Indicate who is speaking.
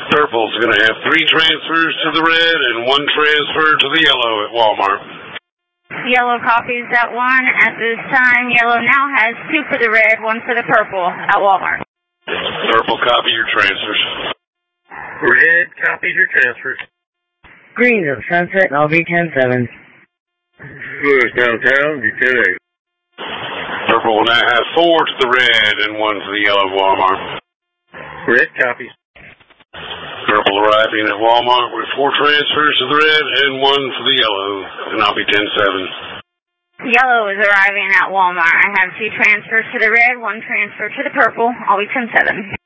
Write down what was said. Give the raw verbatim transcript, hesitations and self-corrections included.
Speaker 1: Purple's going to have three transfers to the red and one transfer to the yellow at Walmart.
Speaker 2: Yellow copies that one. At this time, yellow now has two for the red, one for the purple at Walmart.
Speaker 1: Purple, copy your transfers.
Speaker 3: Red, copy your transfers.
Speaker 4: Green of Sunset, I'll be ten seven.
Speaker 3: Lewis downtown, be ten eight.
Speaker 1: Purple will now have four to the red and one to the yellow Walmart.
Speaker 3: Red copies.
Speaker 1: Purple arriving at Walmart with four transfers to the red and one for the yellow, and I'll be ten seven.
Speaker 2: Yellow is arriving at Walmart. I have two transfers to the red, one transfer to the purple. I'll be ten seven.